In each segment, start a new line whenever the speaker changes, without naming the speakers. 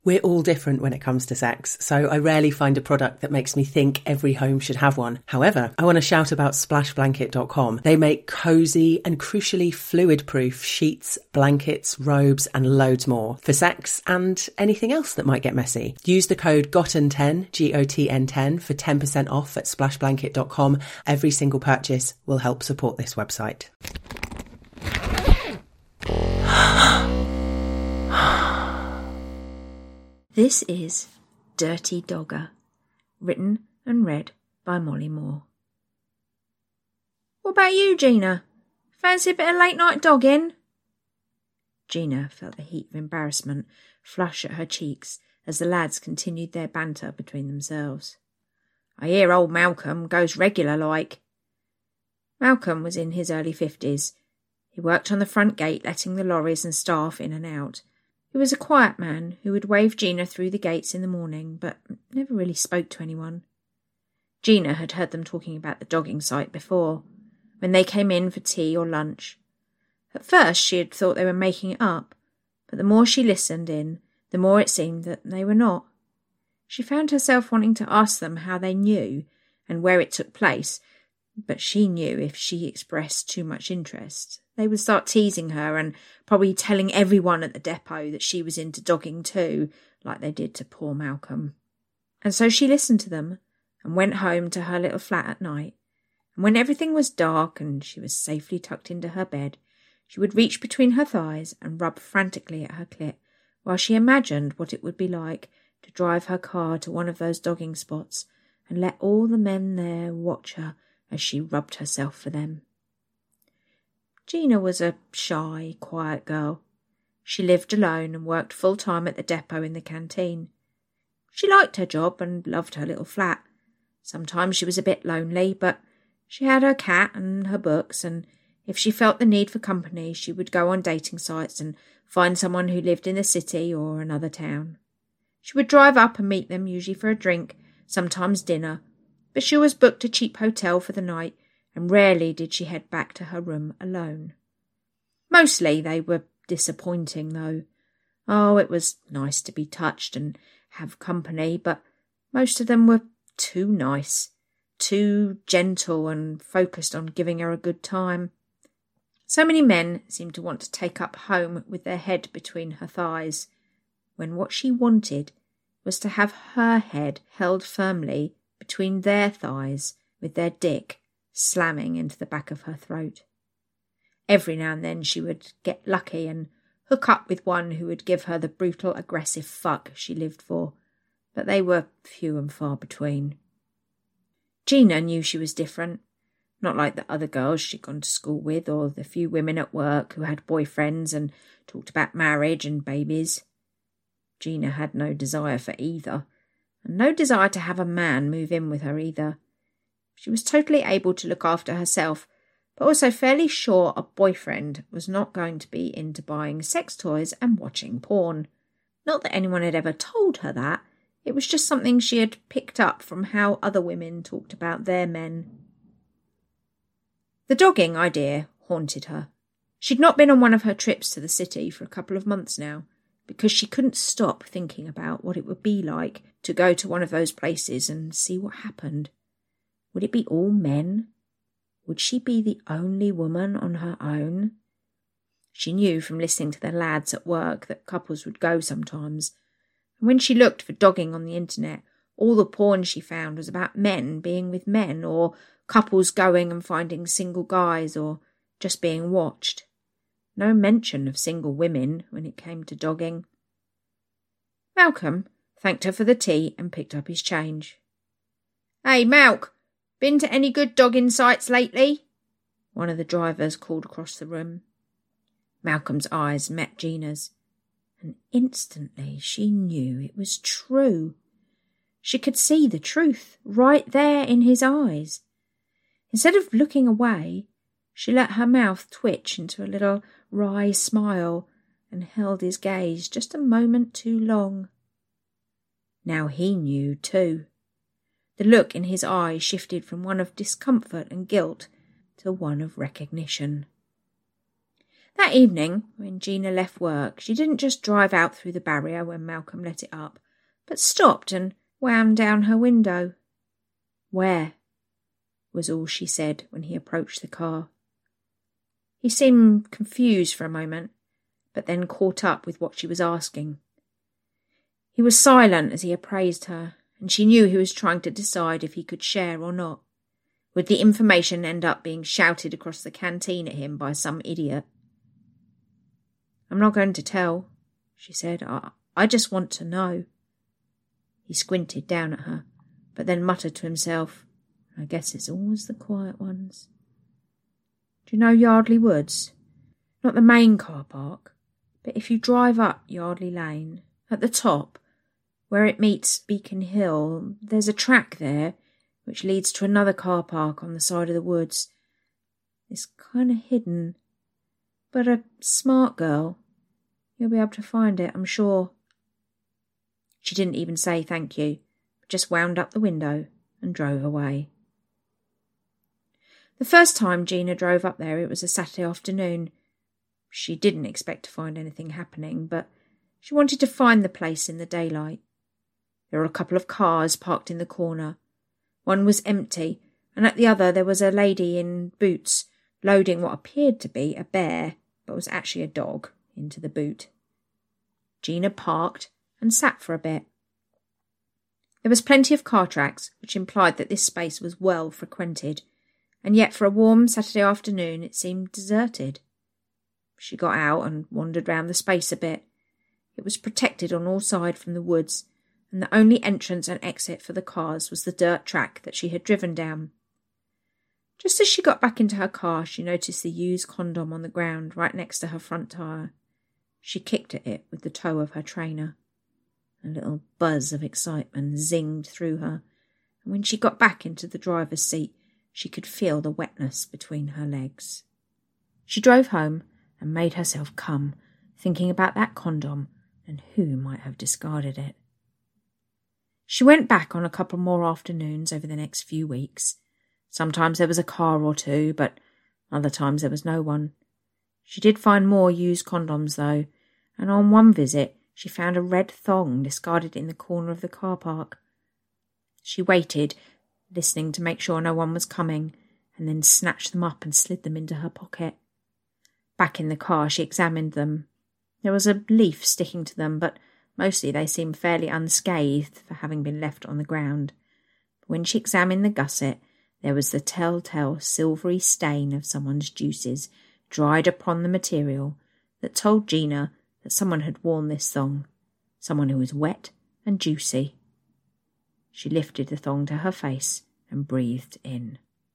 We're all different when it comes to sex, so I rarely find a product that makes me think every home should have one. However, I want to shout about splashblanket.com. They make cozy and crucially fluid-proof sheets, blankets, robes and loads more for sex and anything else that might get messy. Use the code GOTTEN10, GOTN10 for 10% off at splashblanket.com. Every single purchase will help support this website.
This is Dirty Dogger, written and read by Molly Moore. What about you, Gina? Fancy a bit of late-night dogging? Gina felt the heat of embarrassment flush at her cheeks as the lads continued their banter between themselves. I hear old Malcolm goes regular like. Malcolm was in his early 50s. He worked on the front gate letting the lorries and staff in and out. He was a quiet man who would wave Gina through the gates in the morning, but never really spoke to anyone. Gina had heard them talking about the dogging site before, when they came in for tea or lunch. At first she had thought they were making it up, but the more she listened in, the more it seemed that they were not. She found herself wanting to ask them how they knew and where it took place, but she knew if she expressed too much interest, they would start teasing her and probably telling everyone at the depot that she was into dogging too, like they did to poor Malcolm. And so she listened to them and went home to her little flat at night. And when everything was dark and she was safely tucked into her bed, she would reach between her thighs and rub frantically at her clit while she imagined what it would be like to drive her car to one of those dogging spots and let all the men there watch her as she rubbed herself for them. Gina was a shy, quiet girl. She lived alone and worked full-time at the depot in the canteen. She liked her job and loved her little flat. Sometimes she was a bit lonely, but she had her cat and her books, and if she felt the need for company, she would go on dating sites and find someone who lived in the city or another town. She would drive up and meet them, usually for a drink, sometimes dinner, but she always booked a cheap hotel for the night, and rarely did she head back to her room alone. Mostly they were disappointing, though. Oh, it was nice to be touched and have company, but most of them were too nice, too gentle and focused on giving her a good time. So many men seemed to want to take up home with their head between her thighs, when what she wanted was to have her head held firmly between their thighs with their dick slamming into the back of her throat. Every now and then she would get lucky and hook up with one who would give her the brutal, aggressive fuck she lived for, but they were few and far between. Gina knew she was different, not like the other girls she'd gone to school with or the few women at work who had boyfriends and talked about marriage and babies. Gina had no desire for either, and no desire to have a man move in with her either. She was totally able to look after herself, but also fairly sure a boyfriend was not going to be into buying sex toys and watching porn. Not that anyone had ever told her that, it was just something she had picked up from how other women talked about their men. The dogging idea haunted her. She'd not been on one of her trips to the city for a couple of months now, because she couldn't stop thinking about what it would be like to go to one of those places and see what happened. Would it be all men? Would she be the only woman on her own? She knew from listening to the lads at work that couples would go sometimes, and when she looked for dogging on the internet, all the porn she found was about men being with men, or couples going and finding single guys, or just being watched. No mention of single women when it came to dogging. Malcolm thanked her for the tea and picked up his change. "Hey, Malk! Been to any good dogging sites lately?" one of the drivers called across the room. Malcolm's eyes met Gina's, and instantly she knew it was true. She could see the truth right there in his eyes. Instead of looking away, she let her mouth twitch into a little wry smile and held his gaze just a moment too long. Now he knew too. The look in his eye shifted from one of discomfort and guilt to one of recognition. That evening, when Gina left work, she didn't just drive out through the barrier when Malcolm let it up, but stopped and wound down her window. "Where?" was all she said when he approached the car. He seemed confused for a moment, but then caught up with what she was asking. He was silent as he appraised her, and she knew he was trying to decide if he could share or not. Would the information end up being shouted across the canteen at him by some idiot? "I'm not going to tell," she said. I just want to know." He squinted down at her, but then muttered to himself, "I guess it's always the quiet ones." "Do you know Yardley Woods? Not the main car park, but if you drive up Yardley Lane, at the top, where it meets Beacon Hill, there's a track there which leads to another car park on the side of the woods. It's kind of hidden, but a smart girl, you'll be able to find it, I'm sure." She didn't even say thank you, but just wound up the window and drove away. The first time Gina drove up there, it was a Saturday afternoon. She didn't expect to find anything happening, but she wanted to find the place in the daylight. There were a couple of cars parked in the corner. One was empty, and at the other there was a lady in boots loading what appeared to be a bear, but was actually a dog, into the boot. Gina parked and sat for a bit. There was plenty of car tracks, which implied that this space was well frequented, and yet for a warm Saturday afternoon it seemed deserted. She got out and wandered round the space a bit. It was protected on all sides from the woods, and the only entrance and exit for the cars was the dirt track that she had driven down. Just as she got back into her car, she noticed the used condom on the ground right next to her front tyre. She kicked at it with the toe of her trainer. A little buzz of excitement zinged through her, and when she got back into the driver's seat, she could feel the wetness between her legs. She drove home and made herself come, thinking about that condom and who might have discarded it. She went back on a couple more afternoons over the next few weeks. Sometimes there was a car or two, but other times there was no one. She did find more used condoms, though, and on one visit she found a red thong discarded in the corner of the car park. She waited, listening to make sure no one was coming, and then snatched them up and slid them into her pocket. Back in the car, she examined them. There was a leaf sticking to them, but mostly they seemed fairly unscathed for having been left on the ground. But when she examined the gusset, there was the telltale silvery stain of someone's juices dried upon the material that told Gina that someone had worn this thong, someone who was wet and juicy. She lifted the thong to her face and breathed in.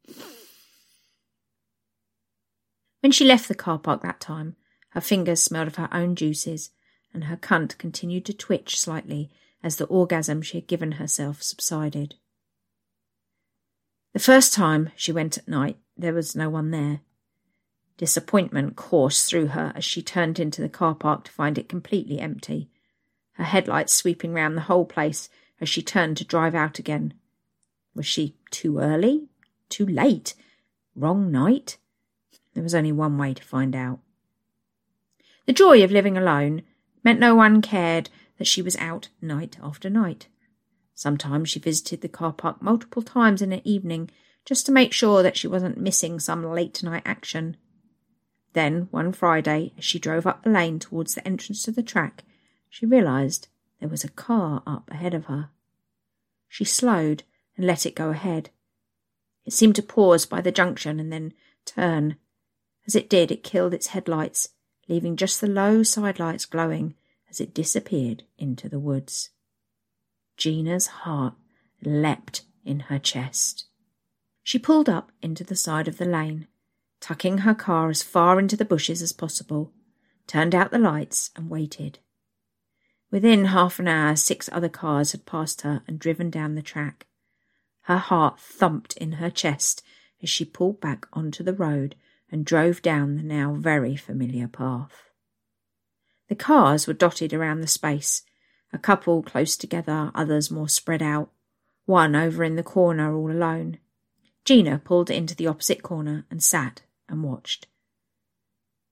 When she left the car park that time, her fingers smelled of her own juices, and her cunt continued to twitch slightly as the orgasm she had given herself subsided. The first time she went at night, there was no one there. Disappointment coursed through her as she turned into the car park to find it completely empty, her headlights sweeping round the whole place as she turned to drive out again. Was she too early? Too late? Wrong night? There was only one way to find out. The joy of living alone meant no one cared that she was out night after night. Sometimes she visited the car park multiple times in an evening just to make sure that she wasn't missing some late-night action. Then, one Friday, as she drove up the lane towards the entrance to the track, she realised there was a car up ahead of her. She slowed and let it go ahead. It seemed to pause by the junction and then turn. As it did, it killed its headlights, leaving just the low sidelights glowing as it disappeared into the woods. Gina's heart leapt in her chest. She pulled up into the side of the lane, tucking her car as far into the bushes as possible, turned out the lights and waited. Within half an hour, 6 other cars had passed her and driven down the track. Her heart thumped in her chest as she pulled back onto the road and drove down the now very familiar path. The cars were dotted around the space, a couple close together, others more spread out, one over in the corner all alone. Gina pulled into the opposite corner and sat and watched.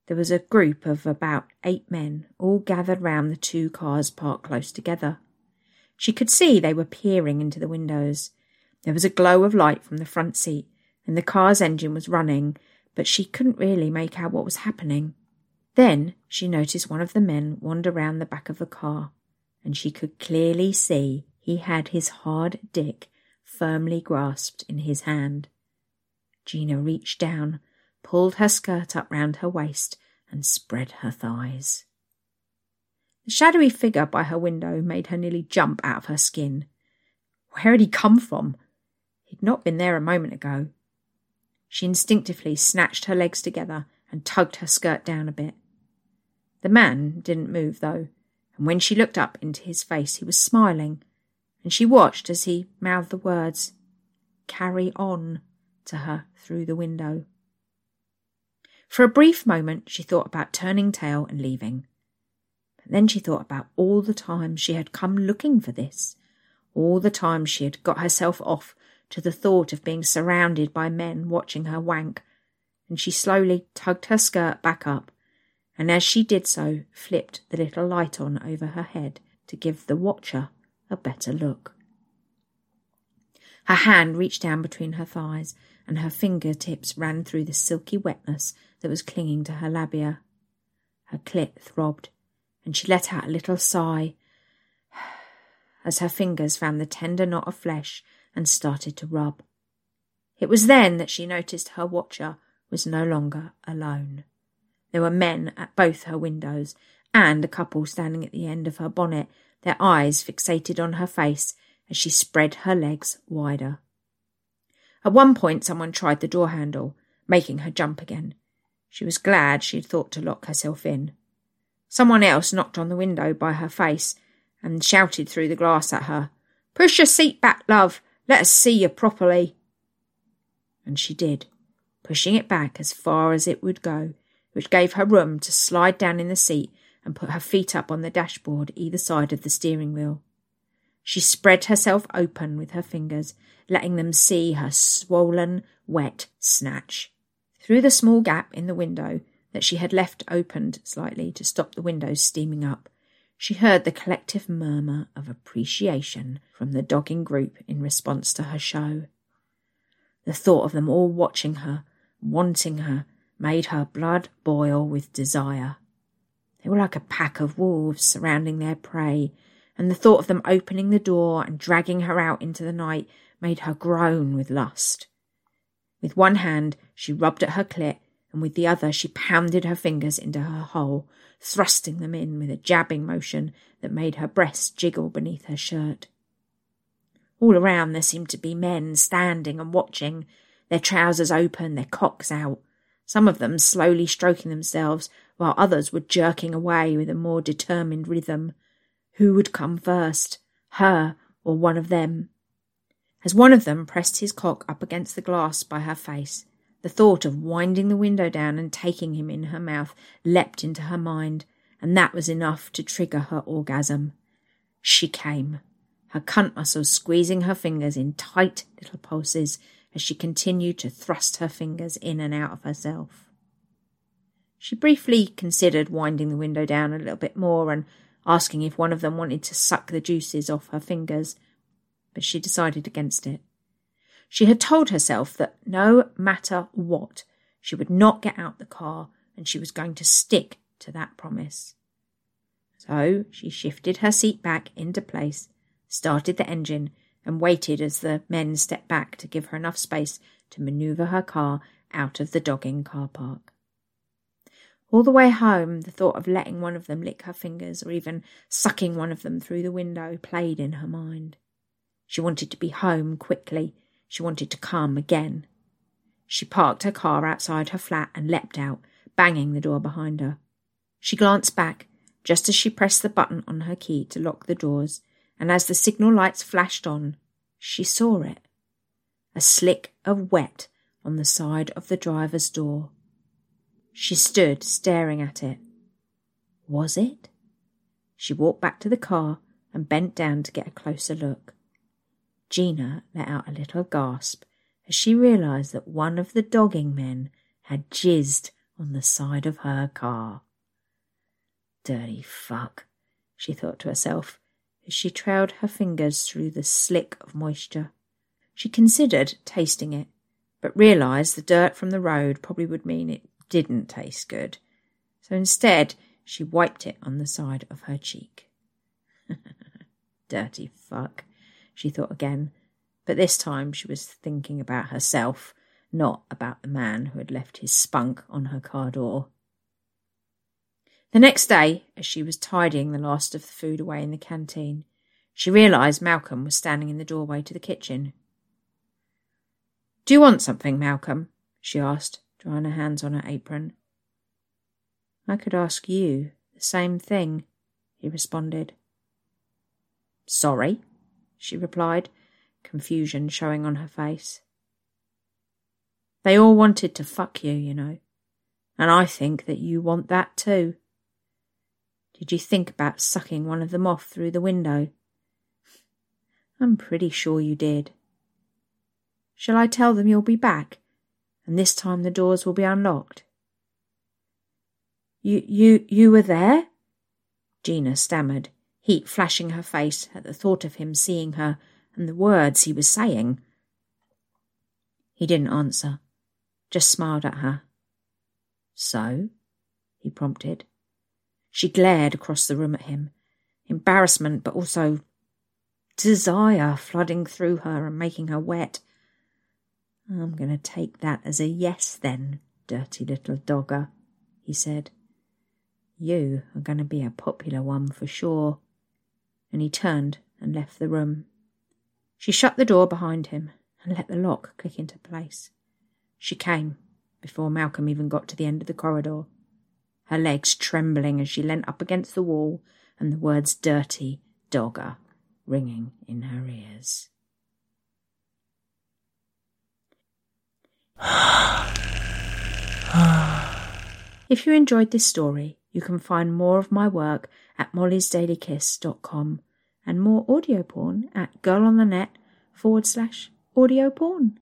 There was a group of about 8 men, all gathered round the 2 cars parked close together. She could see they were peering into the windows. There was a glow of light from the front seat, and the car's engine was running, but she couldn't really make out what was happening. Then she noticed one of the men wander round the back of the car, and she could clearly see he had his hard dick firmly grasped in his hand. Gina reached down, pulled her skirt up round her waist, and spread her thighs. The shadowy figure by her window made her nearly jump out of her skin. Where had he come from? He'd not been there a moment ago. She instinctively snatched her legs together and tugged her skirt down a bit. The man didn't move, though, and when she looked up into his face, he was smiling, and she watched as he mouthed the words, "Carry on," to her through the window. For a brief moment, she thought about turning tail and leaving. But then she thought about all the times she had come looking for this, all the times she had got herself off to the thought of being surrounded by men watching her wank, and she slowly tugged her skirt back up, and as she did so, flipped the little light on over her head to give the watcher a better look. Her hand reached down between her thighs, and her fingertips ran through the silky wetness that was clinging to her labia. Her clit throbbed, and she let out a little sigh as her fingers found the tender knot of flesh and started to rub. It was then that she noticed her watcher was no longer alone. There were men at both her windows, and a couple standing at the end of her bonnet, their eyes fixated on her face as she spread her legs wider. At one point someone tried the door handle, making her jump again. She was glad she had thought to lock herself in. Someone else knocked on the window by her face and shouted through the glass at her, "Push your seat back, love. Let us see you properly." And she did, pushing it back as far as it would go, which gave her room to slide down in the seat and put her feet up on the dashboard either side of the steering wheel. She spread herself open with her fingers, letting them see her swollen, wet snatch. Through the small gap in the window that she had left opened slightly to stop the windows steaming up, she heard the collective murmur of appreciation from the dogging group in response to her show. The thought of them all watching her, wanting her, made her blood boil with desire. They were like a pack of wolves surrounding their prey, and the thought of them opening the door and dragging her out into the night made her groan with lust. With one hand she rubbed at her clit, and with the other she pounded her fingers into her hole, thrusting them in with a jabbing motion that made her breasts jiggle beneath her shirt. All around there seemed to be men standing and watching, their trousers open, their cocks out, some of them slowly stroking themselves, while others were jerking away with a more determined rhythm. Who would come first, her or one of them? As one of them pressed his cock up against the glass by her face, the thought of winding the window down and taking him in her mouth leapt into her mind, and that was enough to trigger her orgasm. She came, her cunt muscles squeezing her fingers in tight little pulses as she continued to thrust her fingers in and out of herself. She briefly considered winding the window down a little bit more and asking if one of them wanted to suck the juices off her fingers, but she decided against it. She had told herself that no matter what, she would not get out the car, and she was going to stick to that promise. So she shifted her seat back into place, started the engine, and waited as the men stepped back to give her enough space to manoeuvre her car out of the dogging car park. All the way home, the thought of letting one of them lick her fingers or even sucking one of them through the window played in her mind. She wanted to be home quickly. She wanted to come again. She parked her car outside her flat and leapt out, banging the door behind her. She glanced back just as she pressed the button on her key to lock the doors, and as the signal lights flashed on, she saw it. A slick of wet on the side of the driver's door. She stood staring at it. Was it? She walked back to the car and bent down to get a closer look. Gina let out a little gasp as she realised that one of the dogging men had jizzed on the side of her car. Dirty fuck, she thought to herself as she trailed her fingers through the slick of moisture. She considered tasting it, but realised the dirt from the road probably would mean it didn't taste good. So instead, she wiped it on the side of her cheek. Dirty fuck, she thought again, but this time she was thinking about herself, not about the man who had left his spunk on her car door. The next day, as she was tidying the last of the food away in the canteen, she realised Malcolm was standing in the doorway to the kitchen. "Do you want something, Malcolm?" she asked, drying her hands on her apron. "I could ask you the same thing," he responded. "Sorry," she replied, confusion showing on her face. "They all wanted to fuck you, you know, and I think that you want that too. Did you think about sucking one of them off through the window? I'm pretty sure you did. Shall I tell them you'll be back, and this time the doors will be unlocked?" You were there?" Gina stammered, heat flashing her face at the thought of him seeing her and the words he was saying. He didn't answer, just smiled at her. "So?" he prompted. She glared across the room at him, embarrassment but also desire flooding through her and making her wet. "I'm going to take that as a yes then, dirty little dogger," he said. "You are going to be a popular one for sure." And he turned and left the room. She shut the door behind him and let the lock click into place. She came before Malcolm even got to the end of the corridor, her legs trembling as she leant up against the wall and the words "dirty dogger" ringing in her ears. If you enjoyed this story, you can find more of my work at mollysdailykiss.com and more audio porn at girlonthenet.com/audio porn.